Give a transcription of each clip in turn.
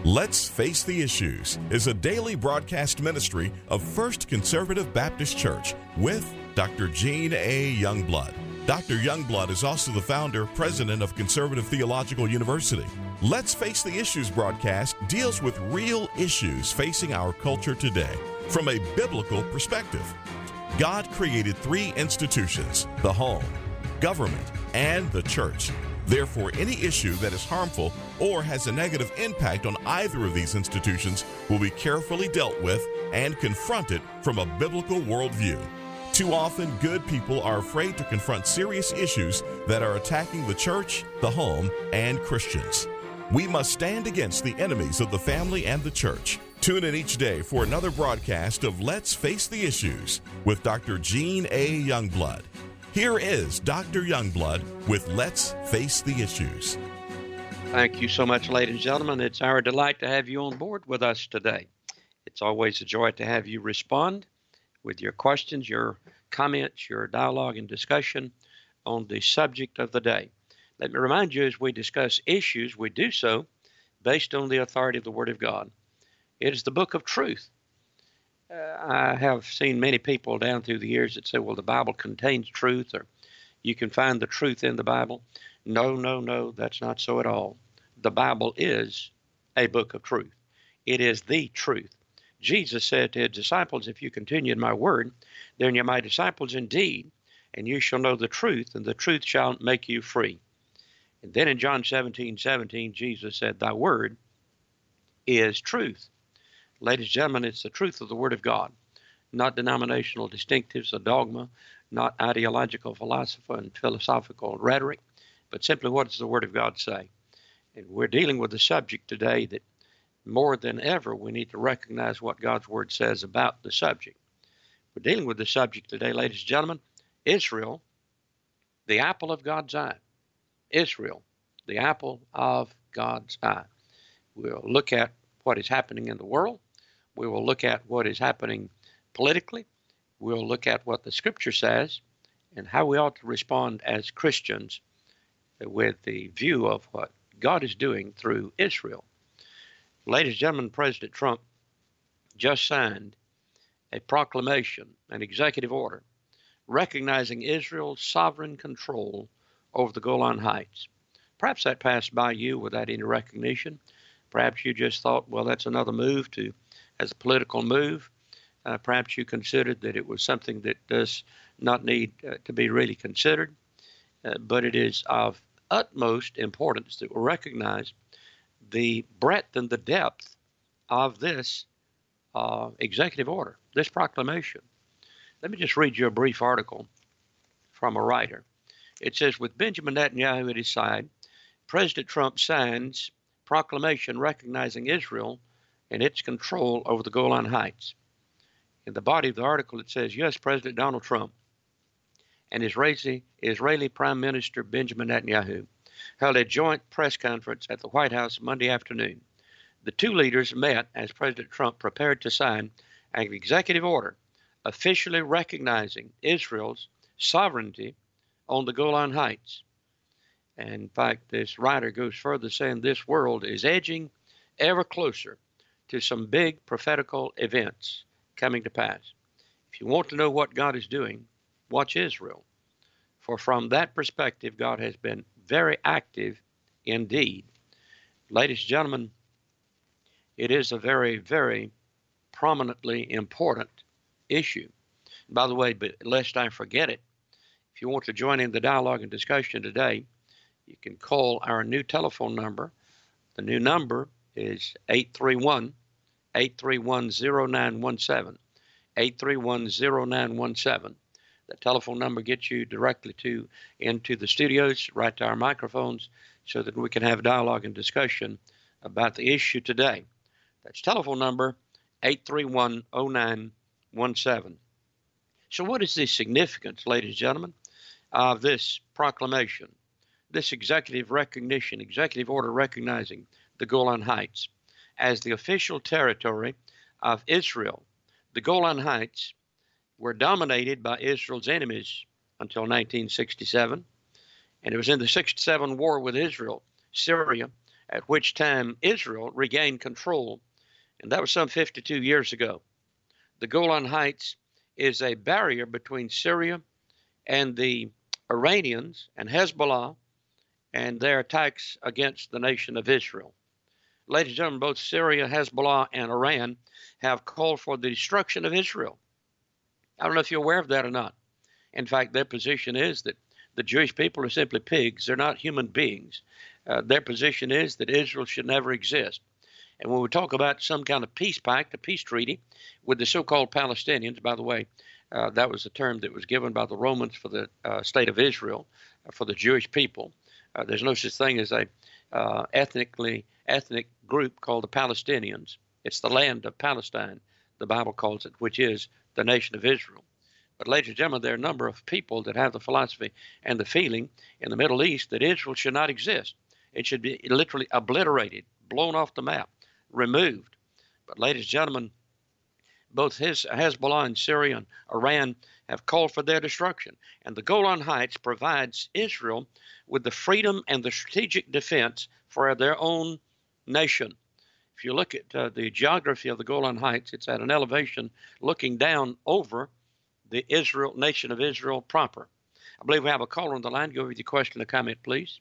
Let's Face the Issues is a daily broadcast ministry of First Conservative Baptist Church with Dr. Gene A. Youngblood. Dr. Youngblood is also the founder, president of Conservative Theological University. Let's Face the Issues broadcast deals with real issues facing our culture today from a biblical perspective. God created three institutions: the home, government, and the church. Therefore, any issue that is harmful or has a negative impact on either of these institutions will be carefully dealt with and confronted from a biblical worldview. Too often, good people are afraid to confront serious issues that are attacking the church, the home, and Christians. We must stand against the enemies of the family and the church. Tune in each day for another broadcast of Let's Face the Issues with Dr. Gene A. Youngblood. Here is Dr. Youngblood with Let's Face the Issues. Thank you so much, ladies and gentlemen. It's our delight to have you on board with us today. It's always a joy to have you respond with your questions, your comments, your dialogue and discussion on the subject of the day. Let me remind you, as we discuss issues, we do so based on the authority of the Word of God. It is the book of truth. I have seen many people down through the years that say, well, the Bible contains truth, or you can find the truth in the Bible. No, that's not so at all. The Bible is a book of truth. It is the truth. Jesus said to his disciples, if you continue in my word, then you're my disciples indeed, and you shall know the truth, and the truth shall make you free. And then in John 17:17, Jesus said, thy word is truth. Ladies and gentlemen, it's the truth of the Word of God, not denominational distinctives or dogma, not ideological philosophy and philosophical rhetoric, but simply what does the Word of God say? And we're dealing with a subject today that more than ever we need to recognize what God's Word says about the subject. We're dealing with the subject today, ladies and gentlemen, Israel, the apple of God's eye. Israel, the apple of God's eye. We'll look at what is happening in the world. We will look at what is happening politically. We'll look at what the Scripture says and how we ought to respond as Christians with the view of what God is doing through Israel. Ladies and gentlemen, President Trump just signed a proclamation, an executive order, recognizing Israel's sovereign control over the Golan Heights. Perhaps that passed by you without any recognition. Perhaps you just thought, well, that's another move as a political move. Perhaps you considered that it was something that does not need to be really considered. But it is of utmost importance that we recognize the breadth and the depth of this executive order, this proclamation. Let me just read you a brief article from a writer. It says, with Benjamin Netanyahu at his side, President Trump signs proclamation recognizing Israel and its control over the Golan Heights. In the body of the article, it says, U.S. President Donald Trump and Israeli Prime Minister Benjamin Netanyahu held a joint press conference at the White House Monday afternoon. The two leaders met as President Trump prepared to sign an executive order officially recognizing Israel's sovereignty on the Golan Heights. And in fact, this writer goes further, saying this world is edging ever closer to some big prophetical events coming to pass. If you want to know what God is doing, watch Israel. For from that perspective, God has been very active indeed. Ladies and gentlemen, it is a very, very prominently important issue. By the way, but lest I forget it, if you want to join in the dialogue and discussion today, you can call our new telephone number. The new number is 831-831-0917, 831-0917. The telephone number gets you directly into the studios, right to our microphones, so that we can have dialogue and discussion about the issue today. That's telephone number 831-0917. So what is the significance, ladies and gentlemen, of this proclamation, this executive order recognizing the Golan Heights as the official territory of Israel? The Golan Heights were dominated by Israel's enemies until 1967, and it was in the 67 war with Israel, Syria, at which time Israel regained control, and that was some 52 years ago. The Golan Heights is a barrier between Syria and the Iranians and Hezbollah and their attacks against the nation of Israel. Ladies and gentlemen, both Syria, Hezbollah, and Iran have called for the destruction of Israel. I don't know if you're aware of that or not. In fact, their position is that the Jewish people are simply pigs. They're not human beings. Their position is that Israel should never exist. And when we talk about some kind of peace pact, a peace treaty with the so-called Palestinians, by the way, that was a term that was given by the Romans for the state of Israel, for the Jewish people. There's no such thing as a ethnic group called the Palestinians. It's the land of Palestine, the Bible calls it, which is the nation of Israel. But ladies and gentlemen, there are a number of people that have the philosophy and the feeling in the Middle East that Israel should not exist. It should be literally obliterated, blown off the map, removed. But ladies and gentlemen, both Hezbollah and Syria and Iran have called for their destruction. And the Golan Heights provides Israel with the freedom and the strategic defense for their own nation. If you look at the geography of the Golan Heights, it's at an elevation looking down over the nation of Israel proper. I believe we have a caller on the line. Go with your question or comment, please.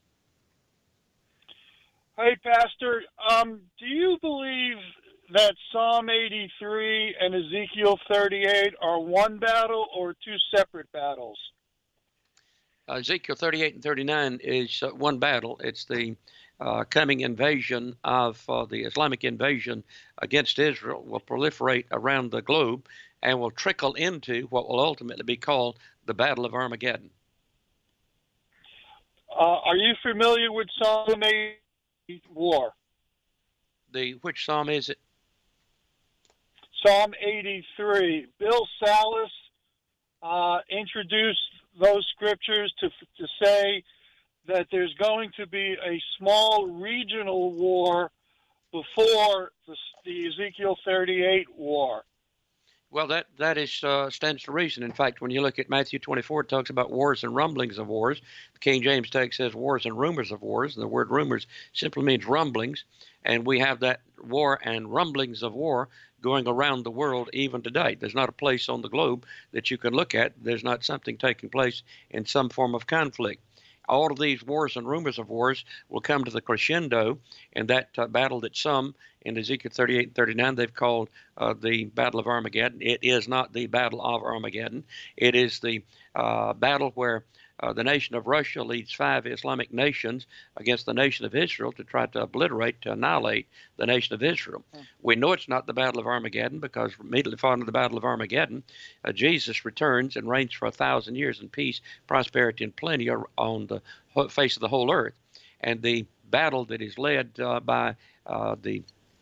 Hey, Pastor. Do you believe that Psalm 83 and Ezekiel 38 are one battle or two separate battles? Ezekiel 38 and 39 is one battle. It's the coming invasion of the Islamic invasion against Israel will proliferate around the globe and will trickle into what will ultimately be called the Battle of Armageddon. Are you familiar with Psalm 83 war? Which psalm is it? Psalm 83. Bill Salus introduced those scriptures to say that there's going to be a small regional war before the Ezekiel 38 war. Well, that is stands to reason. In fact, when you look at Matthew 24, it talks about wars and rumblings of wars. The King James text says wars and rumors of wars. And the word rumors simply means rumblings. And we have that war and rumblings of war going around the world even today. There's not a place on the globe that you can look at. There's not something taking place in some form of conflict. All of these wars and rumors of wars will come to the crescendo in that battle that some in Ezekiel 38 and 39 they've called the Battle of Armageddon. It is not the Battle of Armageddon. It is the battle where the nation of Russia leads 5 Islamic nations against the nation of Israel to try to obliterate, to annihilate the nation of Israel. We know it's not the Battle of Armageddon because immediately following the Battle of Armageddon, Jesus returns and reigns for 1,000 years in peace, prosperity, and plenty on the face of the whole earth. And the battle that is led by the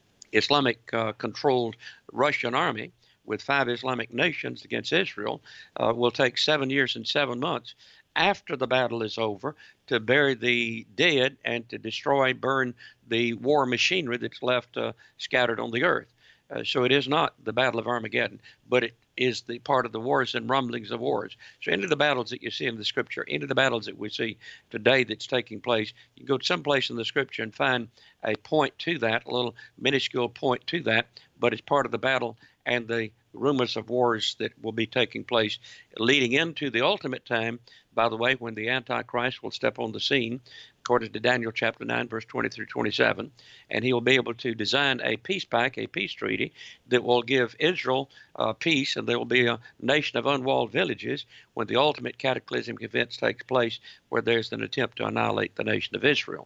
Islamic-controlled Russian army with 5 Islamic nations against Israel will take 7 years and 7 months after the battle is over to bury the dead and to destroy, burn the war machinery that's left scattered on the earth. So it is not the Battle of Armageddon, but it is the part of the wars and rumblings of wars. So any of the battles that you see in the Scripture, any of the battles that we see today that's taking place, you can go to some place in the Scripture and find a point to that, a little minuscule point to that, but it's part of the battle and the rumors of wars that will be taking place leading into the ultimate time, by the way, when the Antichrist will step on the scene, according to Daniel chapter 9, verse 20 through 27, and he will be able to design a peace pact, a peace treaty that will give Israel peace, and there will be a nation of unwalled villages when the ultimate cataclysmic event takes place where there's an attempt to annihilate the nation of Israel.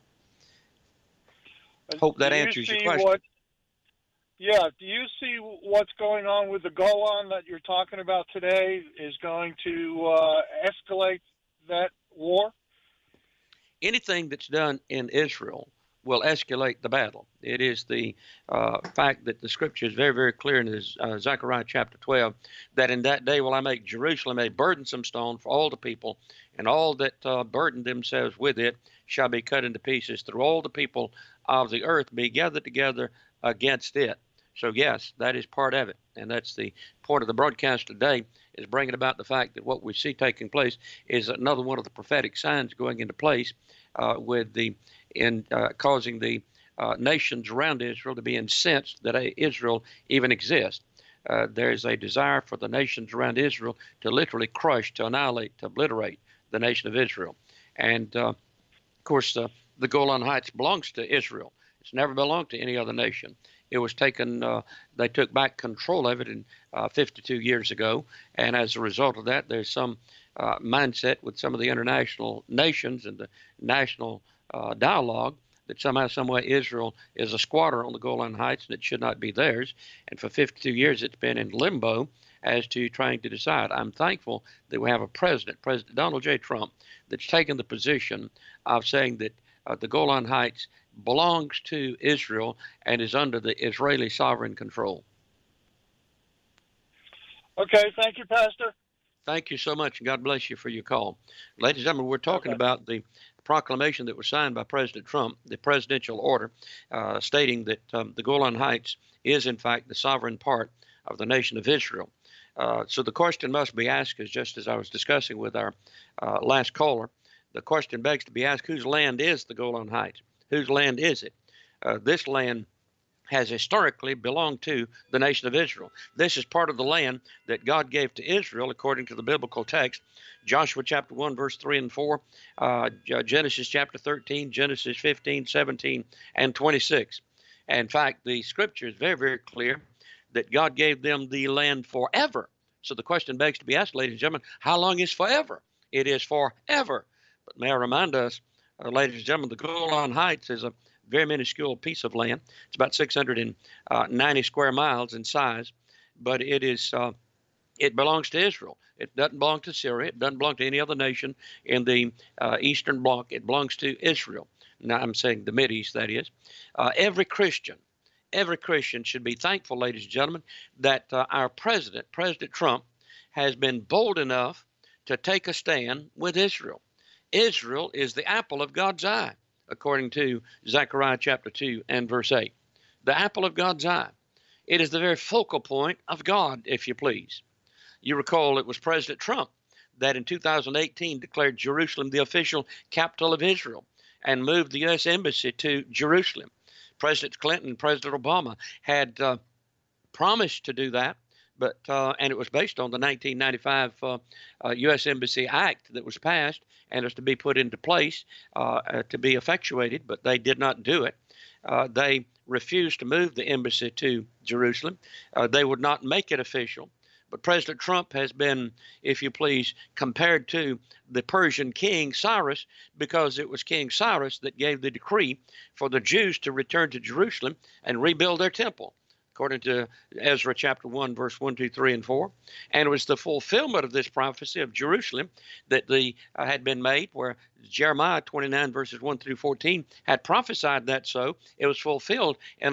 Hope that answers your question. Do you see what's going on with the Golan that you're talking about today is going to escalate that war? Anything that's done in Israel will escalate the battle. It is the fact that the Scripture is very, very clear in Zechariah chapter 12 that in that day will I make Jerusalem a burdensome stone for all the people, and all that burden themselves with it shall be cut into pieces. Through all the people of the earth be gathered together against it. So yes, that is part of it, and that's the point of the broadcast today, is bringing about the fact that what we see taking place is another one of the prophetic signs going into place with causing the nations around Israel to be incensed that Israel even exists. There is a desire for the nations around Israel to literally crush, to annihilate, to obliterate the nation of Israel. And of course, the Golan Heights belongs to Israel. It's never belonged to any other nation. It was taken, they took back control of it in 52 years ago. And as a result of that, there's some mindset with some of the international nations and the national dialogue that somehow, some way, Israel is a squatter on the Golan Heights and it should not be theirs. And for 52 years, it's been in limbo as to trying to decide. I'm thankful that we have a president, President Donald J. Trump, that's taken the position of saying that the Golan Heights belongs to Israel and is under the Israeli sovereign control. Okay, thank you, Pastor. Thank you so much, and God bless you for your call. Ladies and gentlemen, we're talking about the proclamation that was signed by President Trump, the presidential order stating that the Golan Heights is, in fact, the sovereign part of the nation of Israel. So the question must be asked, is just as I was discussing with our last caller, the question begs to be asked, whose land is the Golan Heights? Whose land is it? This land has historically belonged to the nation of Israel. This is part of the land that God gave to Israel according to the biblical text. Joshua chapter 1, verse 3 and 4, Genesis chapter 13, Genesis 15, 17, and 26. And in fact, the scripture is very, very clear that God gave them the land forever. So the question begs to be asked, ladies and gentlemen, how long is forever? It is forever. But may I remind us, ladies and gentlemen, the Golan Heights is a very minuscule piece of land. It's about 690 square miles in size, but it is it belongs to Israel. It doesn't belong to Syria. It doesn't belong to any other nation in the Eastern Bloc. It belongs to Israel. Now, I'm saying the Mideast, that is. Every Christian should be thankful, ladies and gentlemen, that our president, President Trump, has been bold enough to take a stand with Israel. Israel is the apple of God's eye, according to Zechariah chapter 2 and verse 8. The apple of God's eye. It is the very focal point of God, if you please. You recall it was President Trump that in 2018 declared Jerusalem the official capital of Israel and moved the U.S. Embassy to Jerusalem. President Clinton and President Obama had promised to do that, but and it was based on the 1995 U.S. Embassy Act that was passed and was to be put into place to be effectuated, but they did not do it. They refused to move the embassy to Jerusalem. They would not make it official. But President Trump has been, if you please, compared to the Persian king Cyrus, because it was King Cyrus that gave the decree for the Jews to return to Jerusalem and rebuild their temple, according to Ezra chapter 1, verse 1, 2, 3, and 4. And it was the fulfillment of this prophecy of Jerusalem that had been made, where Jeremiah 29, verses 1 through 14, had prophesied that so. It was fulfilled in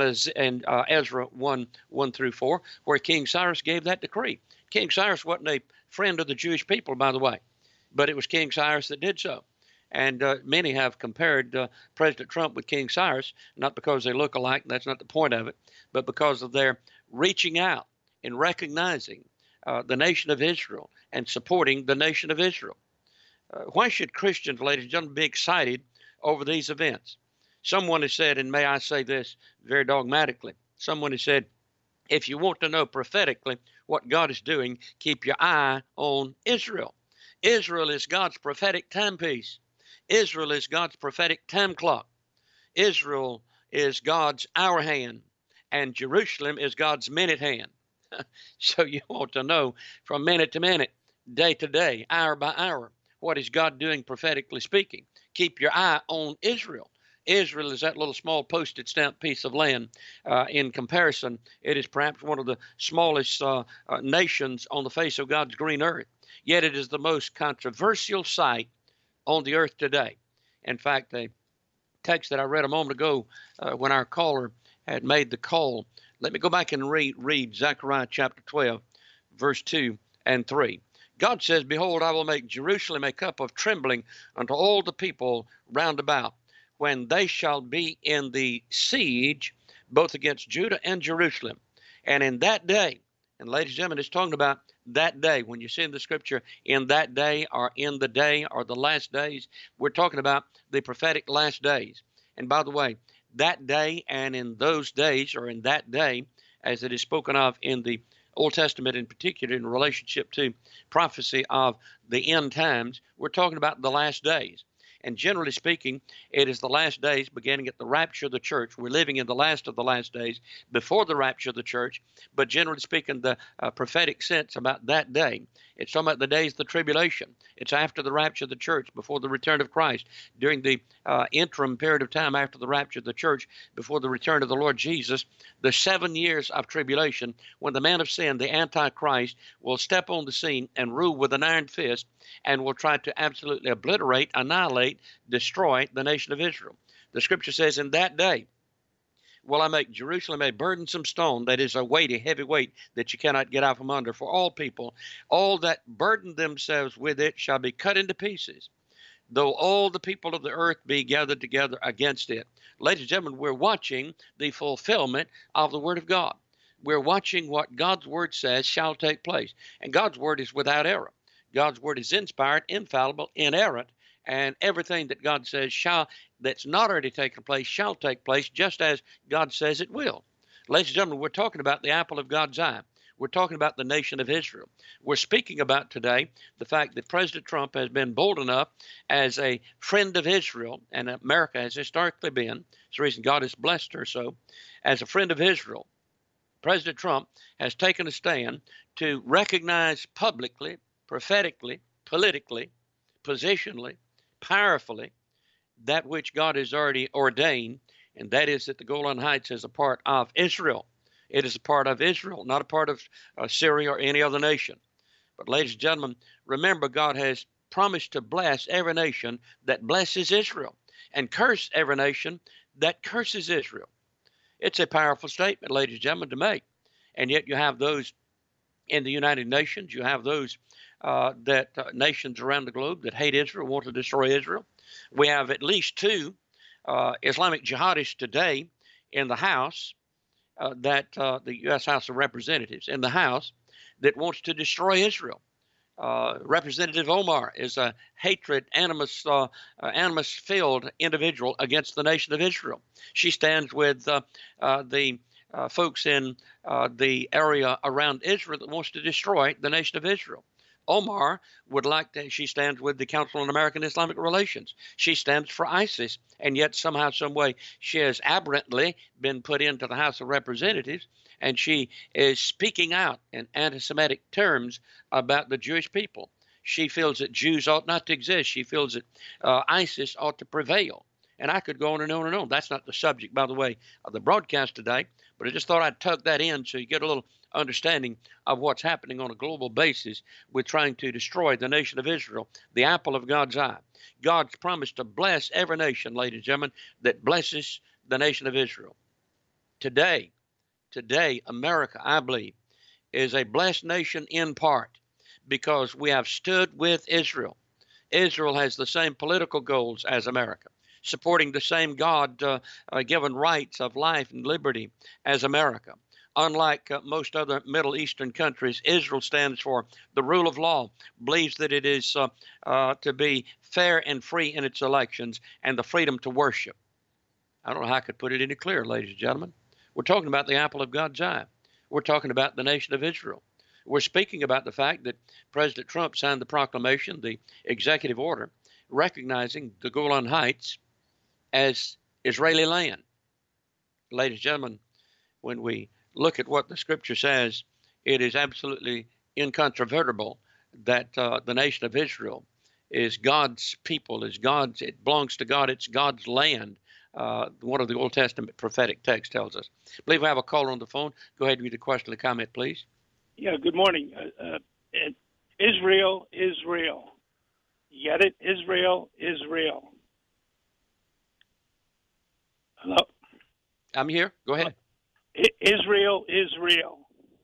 Ezra 1, 1 through 4, where King Cyrus gave that decree. King Cyrus wasn't a friend of the Jewish people, by the way, but it was King Cyrus that did so. And many have compared President Trump with King Cyrus, not because they look alike, that's not the point of it, but because of their reaching out and recognizing the nation of Israel and supporting the nation of Israel. Why should Christians, ladies and gentlemen, be excited over these events? Someone has said, and may I say this very dogmatically, someone has said, if you want to know prophetically what God is doing, keep your eye on Israel. Israel is God's prophetic timepiece. Israel is God's prophetic time clock. Israel is God's hour hand, and Jerusalem is God's minute hand. So you want to know from minute to minute, day to day, hour by hour, what is God doing prophetically speaking? Keep your eye on Israel. Israel is that little small postage stamp piece of land. In comparison, it is perhaps one of the smallest nations on the face of God's green earth. Yet it is the most controversial site on the earth today. In fact, a text that I read a moment ago when our caller had made the call, let me go back and read Zechariah chapter 12, verse 2 and 3. God says, behold, I will make Jerusalem a cup of trembling unto all the people round about, when they shall be in the siege, both against Judah and Jerusalem. And in that day, and ladies and gentlemen, it's talking about that day. When you see in the scripture, in that day, or in the day, or the last days, we're talking about the prophetic last days. And by the way, that day and in those days, or in that day, as it is spoken of in the Old Testament in particular in relationship to prophecy of the end times, we're talking about the last days. And generally speaking, it is the last days beginning at the rapture of the church. We're living in the last of the last days before the rapture of the church. But generally speaking, the prophetic sense about that day, it's talking about the days of the tribulation. It's after the rapture of the church, before the return of Christ, during the interim period of time after the rapture of the church, before the return of the Lord Jesus, the 7 years of tribulation, when the man of sin, the Antichrist, will step on the scene and rule with an iron fist and will try to absolutely obliterate, annihilate, destroy the nation of Israel. The scripture says, in that day will I make Jerusalem a burdensome stone, that is a weighty, heavy weight that you cannot get out from under for all people. All that burden themselves with it shall be cut into pieces, though all the people of the earth be gathered together against it. Ladies and gentlemen, we're watching the fulfillment of the Word of God. We're watching what God's Word says shall take place. And God's Word is without error. God's Word is inspired, infallible, inerrant, and everything that God says that's not already taken place shall take place, just as God says it will. Ladies and gentlemen, we're talking about the apple of God's eye. We're talking about the nation of Israel. We're speaking about today the fact that President Trump has been bold enough as a friend of Israel, and America has historically been. It's the reason God has blessed her so. As a friend of Israel, President Trump has taken a stand to recognize publicly, prophetically, politically, positionally, powerfully, that which God has already ordained, and that is that the Golan Heights is a part of Israel. It is a part of Israel, not a part of Syria or any other nation. But ladies and gentlemen, remember, God has promised to bless every nation that blesses Israel and curse every nation that curses Israel. It's a powerful statement, ladies and gentlemen, to make. And yet you have those in the United Nations, you have those nations around the globe that hate Israel, want to destroy Israel. We have at least two Islamic jihadists today in the House, the U.S. House of Representatives, in the House, that wants to destroy Israel. Representative Omar is a hatred, animus-filled individual against the nation of Israel. She stands with the folks in the area around Israel that wants to destroy the nation of Israel. Omar she stands with the Council on American Islamic Relations. She stands for ISIS, and yet somehow, some way, she has aberrantly been put into the House of Representatives, and she is speaking out in anti-Semitic terms about the Jewish people. She feels that Jews ought not to exist. She feels that ISIS ought to prevail. And I could go on and on and on. That's not the subject, by the way, of the broadcast today, but I just thought I'd tuck that in so you get a little understanding of what's happening on a global basis with trying to destroy the nation of Israel, the apple of God's eye. God's promised to bless every nation, ladies and gentlemen, that blesses the nation of Israel. Today, America, I believe, is a blessed nation in part because we have stood with Israel. Israel has the same political goals as America, supporting the same God-given rights of life and liberty as America. Unlike most other Middle Eastern countries, Israel stands for the rule of law, believes that it is to be fair and free in its elections, and the freedom to worship. I don't know how I could put it any clearer, ladies and gentlemen. We're talking about the apple of God's eye. We're talking about the nation of Israel. We're speaking about the fact that President Trump signed the proclamation, the executive order, recognizing the Golan Heights as Israeli land. Ladies and gentlemen, when we look at what the scripture says, it is absolutely incontrovertible that the nation of Israel is God's people, it belongs to God, it's God's land. One of the Old Testament prophetic texts tells us. I believe we have a caller on the phone. Go ahead and read the question or comment, please. Yeah, good morning. Israel is real. Get it? Israel is real. Hello? I'm here. Go ahead. Israel is real.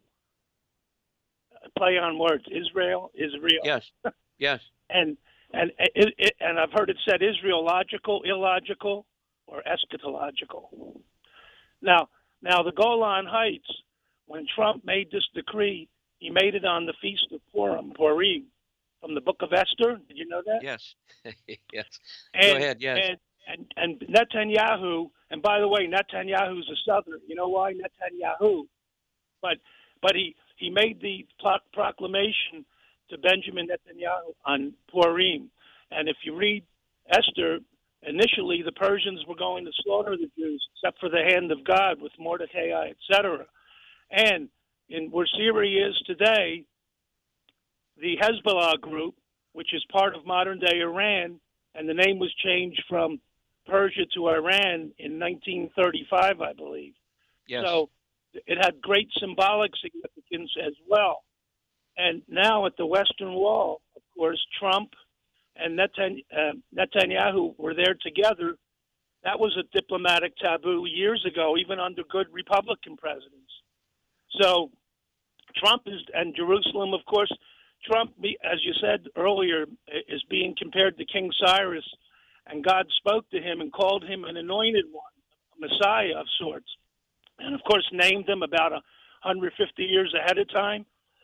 Play on words. Israel is real. Yes. Yes. And I've heard it said Israel logical, illogical, or eschatological. Now the Golan Heights, when Trump made this decree, he made it on the Feast of Purim, from the Book of Esther. Did you know that? Yes. Yes. And, go ahead. Yes. And Netanyahu, and by the way, Netanyahu's a Southerner. You know why Netanyahu? But he made the proclamation to Benjamin Netanyahu on Purim. And if you read Esther, initially the Persians were going to slaughter the Jews, except for the hand of God with Mordecai, etc. And in where Syria is today, the Hezbollah group, which is part of modern-day Iran, and the name was changed from Persia to Iran in 1935, I believe. Yes. So it had great symbolic significance as well. And now at the Western Wall, of course, Trump and Netanyahu were there together. That was a diplomatic taboo years ago, even under good Republican presidents. So Trump and Jerusalem, of course, Trump, as you said earlier, is being compared to King Cyrus, and God spoke to him and called him an anointed one, a Messiah of sorts, and of course named him about 150 years ahead of time.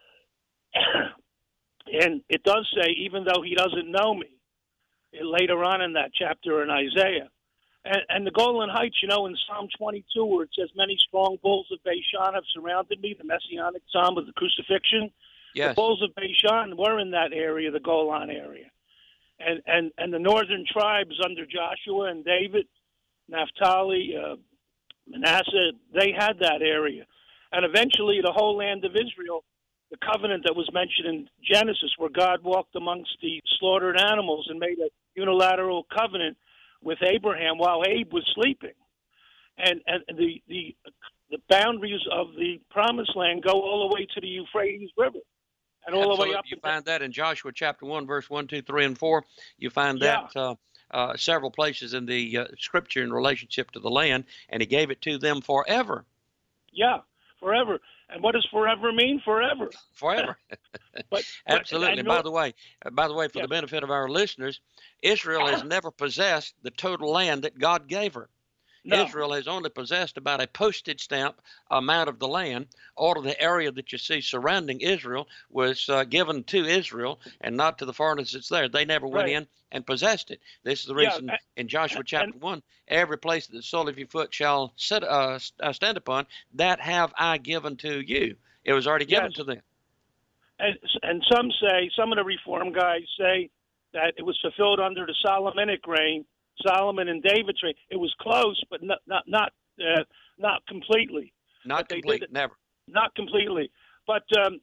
And it does say, even though he doesn't know me, later on in that chapter in Isaiah. And the Golan Heights, in Psalm 22, where it says, many strong bulls of Bashan have surrounded me, the messianic psalm of the crucifixion. Yes. The bulls of Bashan were in that area, the Golan area. And the northern tribes under Joshua and David, Naphtali, Manasseh, they had that area. And eventually the whole land of Israel, the covenant that was mentioned in Genesis, where God walked amongst the slaughtered animals and made a unilateral covenant with Abraham while Abe was sleeping. And the boundaries of the Promised Land go all the way to the Euphrates River. And all Absolutely. the way up. You find that in Joshua chapter 1, verse 1, 2, 3, and 4. You find that several places in the Scripture in relationship to the land, and he gave it to them forever. Yeah, forever. And what does forever mean? Forever. Forever. Absolutely. By the way, for the benefit of our listeners, Israel has never possessed the total land that God gave her. No. Israel has only possessed about a postage stamp amount of the land. All of the area that you see surrounding Israel was given to Israel and not to the foreigners that's there. They never went in and possessed it. This is the reason in Joshua chapter 1, every place that the sole of your foot shall stand upon, that have I given to you. It was already given to them. And some of the Reform guys say that it was fulfilled under the Solomonic reign, Solomon and David's reign. It was close, but not completely. Not complete, never. Not completely. But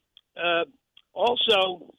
also,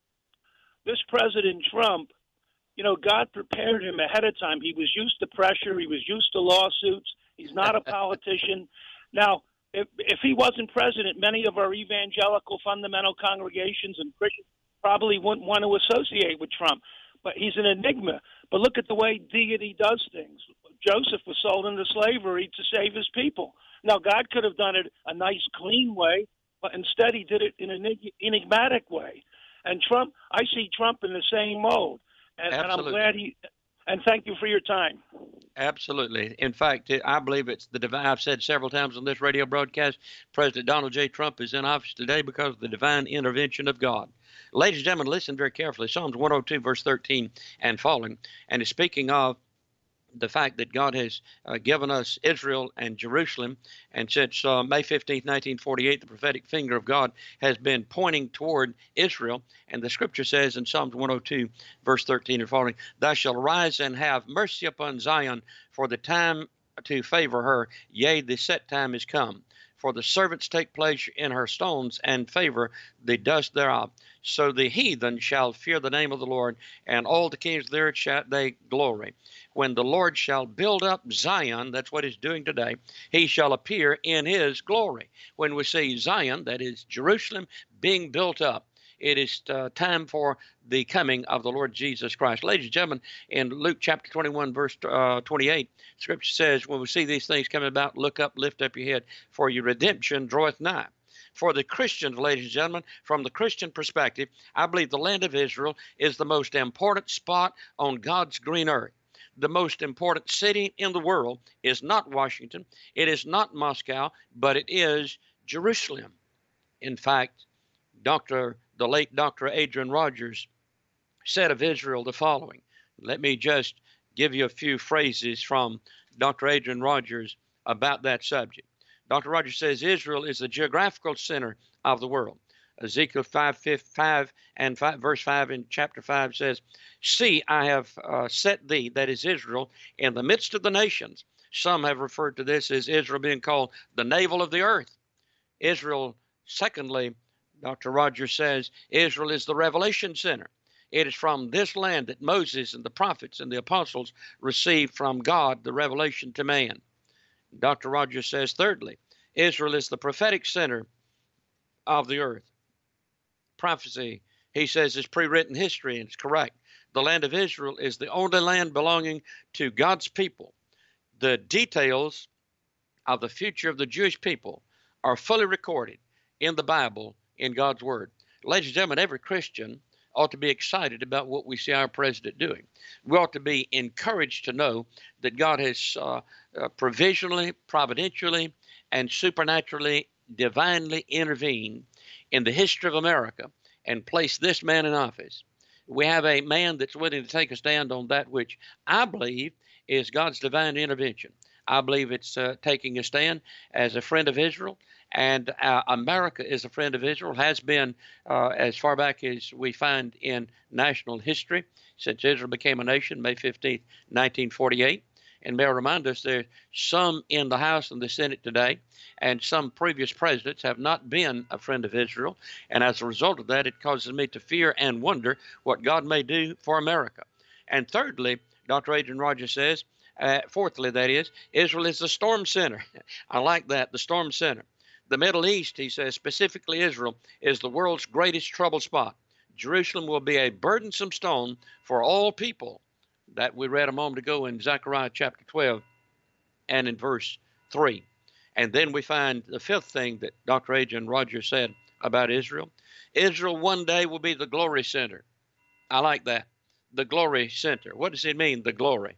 this President Trump, God prepared him ahead of time. He was used to pressure. He was used to lawsuits. He's not a politician. Now, if he wasn't president, many of our evangelical fundamental congregations and Christians probably wouldn't want to associate with Trump. But he's an enigma. But look at the way deity does things. Joseph was sold into slavery to save his people. Now, God could have done it a nice, clean way, but instead he did it in an enigmatic way. And Trump, I see Trump in the same mode. And I'm glad and thank you for your time. Absolutely. In fact, I believe it's the divine. I've said several times on this radio broadcast, President Donald J. Trump is in office today because of the divine intervention of God. Ladies and gentlemen, listen very carefully. Psalms 102, verse 13 and following. And it's speaking of the fact that God has given us Israel and Jerusalem. And since May 15th, 1948, the prophetic finger of God has been pointing toward Israel. And the scripture says in Psalms 102, verse 13 and following, Thou shalt arise and have mercy upon Zion, for the time to favor her, yea, the set time is come. For the servants take pleasure in her stones, and favor the dust thereof. So the heathen shall fear the name of the Lord, and all the kings of the earth shall they glory. When the Lord shall build up Zion, that's what he's doing today, he shall appear in his glory. When we see Zion, that is Jerusalem, being built up, it is time for the coming of the Lord Jesus Christ. Ladies and gentlemen, in Luke chapter 21, verse 28, Scripture says, when we see these things coming about, look up, lift up your head, for your redemption draweth nigh. For the Christians, ladies and gentlemen, from the Christian perspective, I believe the land of Israel is the most important spot on God's green earth. The most important city in the world is not Washington, it is not Moscow, but it is Jerusalem. In fact, the late Dr. Adrian Rogers said of Israel the following. Let me just give you a few phrases from Dr. Adrian Rogers about that subject. Dr. Rogers says Israel is the geographical center of the world. Ezekiel 5 and 5, verse 5 in chapter 5 says, "See, I have set thee," that is Israel, "in the midst of the nations." Some have referred to this as Israel being called the navel of the earth. Israel, secondly, Dr. Rogers says, Israel is the revelation center. It is from this land that Moses and the prophets and the apostles received from God the revelation to man. Dr. Rogers says, thirdly, Israel is the prophetic center of the earth. Prophecy, he says, is pre-written history, and it's correct. The land of Israel is the only land belonging to God's people. The details of the future of the Jewish people are fully recorded in the Bible, in God's Word. Ladies and gentlemen, every Christian ought to be excited about what we see our president doing. We ought to be encouraged to know that God has provisionally, providentially, and supernaturally, divinely intervened in the history of America and placed this man in office. We have a man that's willing to take a stand on that which I believe is God's divine intervention. I believe it's taking a stand as a friend of Israel, and America is a friend of Israel, has been as far back as we find in national history, since Israel became a nation, May 15th, 1948. And may I remind us there's some in the House and the Senate today, and some previous presidents have not been a friend of Israel. And as a result of that, it causes me to fear and wonder what God may do for America. And thirdly, Dr. Adrian Rogers says, fourthly, that is, Israel is the storm center. I like that, the storm center. The Middle East, he says, specifically Israel, is the world's greatest trouble spot. Jerusalem will be a burdensome stone for all people. That we read a moment ago in Zechariah chapter 12 and in verse 3. And then we find the fifth thing that Dr. Adrian Rogers said about Israel. Israel one day will be the glory center. I like that. The glory center. What does it mean, the glory?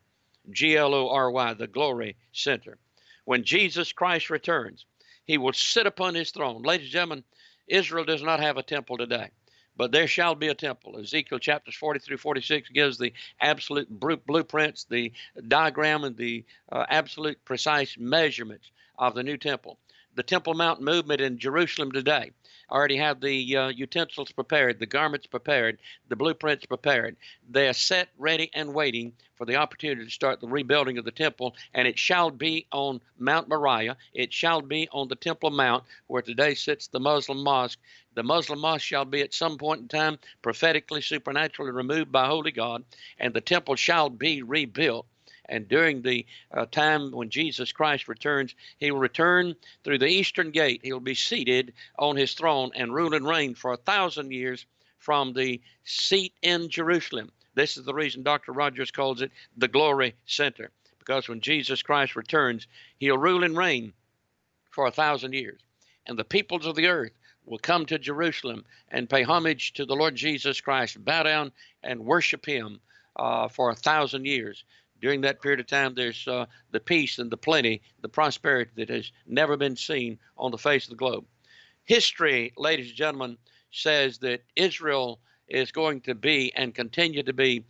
Glory, the glory center. When Jesus Christ returns, he will sit upon his throne. Ladies and gentlemen, Israel does not have a temple today, but there shall be a temple. Ezekiel chapters 40 through 46 gives the absolute blueprints, the diagram, and the absolute precise measurements of the new temple. The Temple Mount movement in Jerusalem today already have the utensils prepared, the garments prepared, the blueprints prepared. They are set, ready, and waiting for the opportunity to start the rebuilding of the temple, and it shall be on Mount Moriah. It shall be on the Temple Mount where today sits the Muslim mosque. The Muslim mosque shall be at some point in time prophetically, supernaturally removed by holy God, and the temple shall be rebuilt. And during the time when Jesus Christ returns, he will return through the eastern gate. He will be seated on his throne and rule and reign for 1,000 years from the seat in Jerusalem. This is the reason Dr. Rogers calls it the glory center, because when Jesus Christ returns, he'll rule and reign for 1,000 years. And the peoples of the earth will come to Jerusalem and pay homage to the Lord Jesus Christ, bow down and worship him for 1,000 years. During that period of time, there's the peace and the plenty, the prosperity that has never been seen on the face of the globe. History, ladies and gentlemen, says that Israel is going to be and continue to be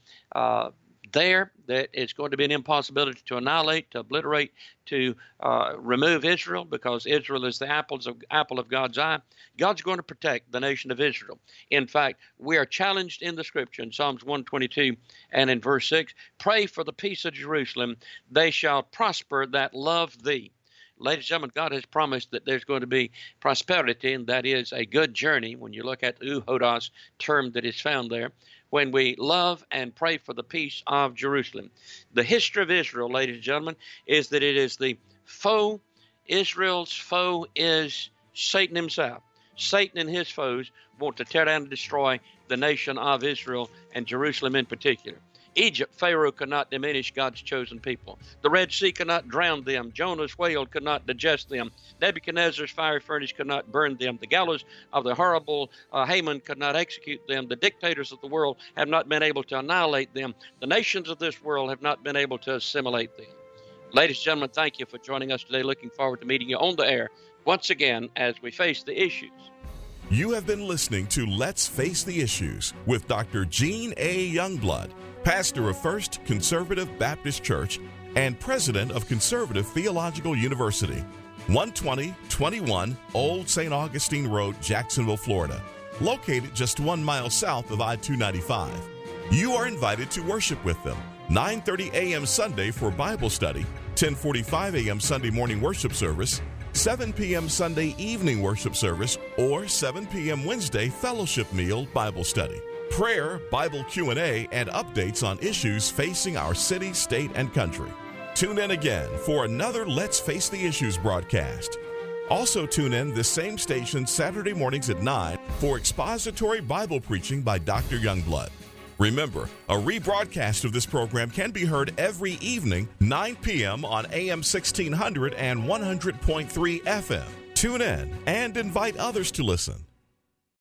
there, that it's going to be an impossibility to annihilate, to obliterate, to remove Israel, because Israel is the apple of God's eye. God's going to protect the nation of Israel. In fact, we are challenged in the scripture in Psalms 122 and in verse 6, pray for the peace of Jerusalem. They shall prosper that love thee. Ladies and gentlemen, God has promised that there's going to be prosperity, and that is a good journey when you look at the Uhodas term that is found there, when we love and pray for the peace of Jerusalem. The history of Israel, ladies and gentlemen, is that it is the foe. Israel's foe is Satan himself. Satan and his foes want to tear down and destroy the nation of Israel and Jerusalem in particular. Egypt, Pharaoh could not diminish God's chosen people. The Red Sea could not drown them. Jonah's whale could not digest them. Nebuchadnezzar's fiery furnace could not burn them. The gallows of the horrible Haman could not execute them. The dictators of the world have not been able to annihilate them. The nations of this world have not been able to assimilate them. Ladies and gentlemen, thank you for joining us today. Looking forward to meeting you on the air once again as we face the issues You have been listening to Let's Face the Issues with Dr. Gene A. Youngblood, pastor of First Conservative Baptist Church and president of Conservative Theological University, 12021 Old St. Augustine Road, Jacksonville, Florida, located just 1 mile south of I-295. You are invited to worship with them 9:30 a.m. Sunday for Bible study, 10:45 a.m. Sunday morning worship service, 7 p.m. Sunday evening worship service, or 7 p.m. Wednesday fellowship meal Bible study, prayer, Bible Q&A, and updates on issues facing our city, state, and country. Tune in again for another Let's Face the Issues broadcast. Also tune in this same station Saturday mornings at 9 for expository Bible preaching by Dr. Youngblood. Remember, a rebroadcast of this program can be heard every evening, 9 p.m. on AM 1600 and 100.3 FM. Tune in and invite others to listen.